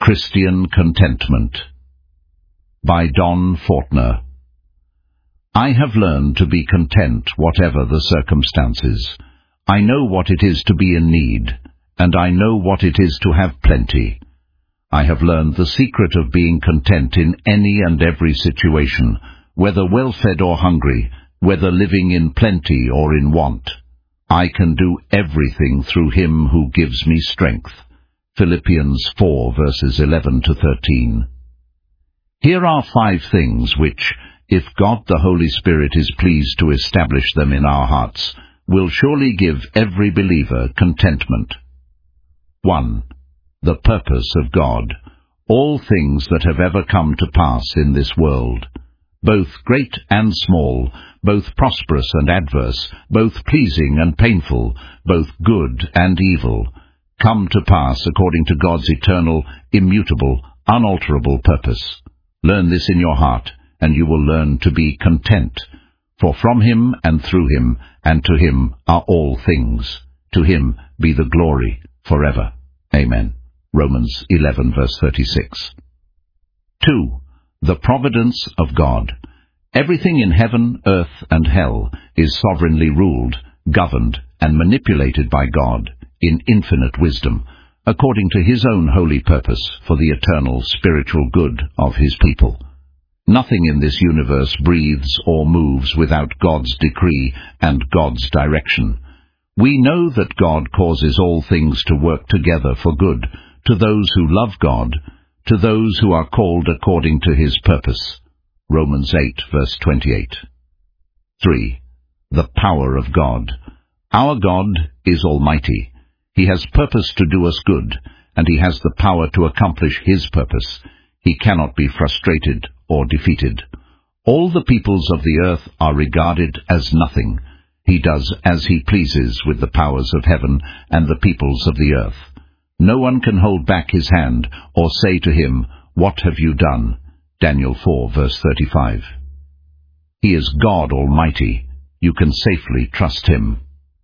Christian Contentment by Don Fortner. I have learned to be content whatever the circumstances. I know what it is to be in need, and I know what it is to have plenty. I have learned the secret of being content in any and every situation, whether well-fed or hungry, whether living in plenty or in want. I can do everything through him who gives me strength. Philippians 4 verses 11 to 13. Here are 5 things which, if God the Holy Spirit is pleased to establish them in our hearts, will surely give every believer contentment. 1. The purpose of God. All things that have ever come to pass in this world, both great and small, both prosperous and adverse, both pleasing and painful, both good and evil, come to pass according to God's eternal, immutable, unalterable purpose. Learn this in your heart, and you will learn to be content. For from him and through him and to him are all things. To him be the glory forever. Amen. Romans 11 verse 36. 2. The providence of God. Everything in heaven, earth, and hell is sovereignly ruled, governed, and manipulated by God in infinite wisdom, according to his own holy purpose for the eternal spiritual good of his people. Nothing in this universe breathes or moves without God's decree and God's direction. We know that God causes all things to work together for good, to those who love God, to those who are called according to his purpose. Romans 8 verse 28. 3. The power of God. Our God is almighty. He has purpose to do us good, and he has the power to accomplish his purpose. He cannot be frustrated or defeated. All the peoples of the earth are regarded as nothing. He does as he pleases with the powers of heaven and the peoples of the earth. No one can hold back his hand or say to him, "What have you done?" Daniel 4 verse 35. He is God Almighty. You can safely trust him.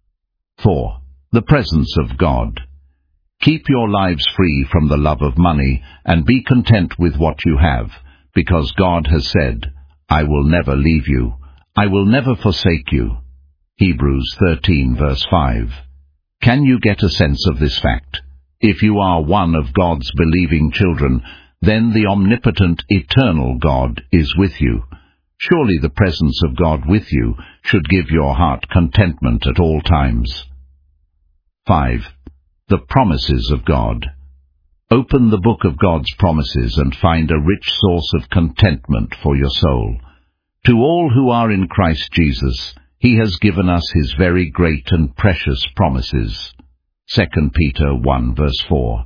4. The presence of God. Keep your lives free from the love of money and be content with what you have, because God has said, "I will never leave you. I will never forsake you." Hebrews 13 verse 5. Can you get a sense of this fact? If you are one of God's believing children, then the omnipotent, eternal God is with you. Surely the presence of God with you should give your heart contentment at all times. 5. The promises of God. Open the book of God's promises and find a rich source of contentment for your soul. To all who are in Christ Jesus, he has given us his very great and precious promises. 2 Peter 1 verse 4.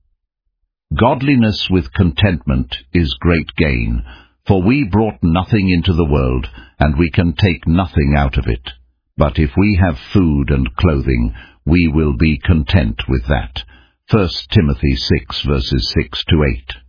Godliness with contentment is great gain, for we brought nothing into the world, and we can take nothing out of it. But if we have food and clothing, we will be content with that. 1 Timothy 6 verses 6 to 8.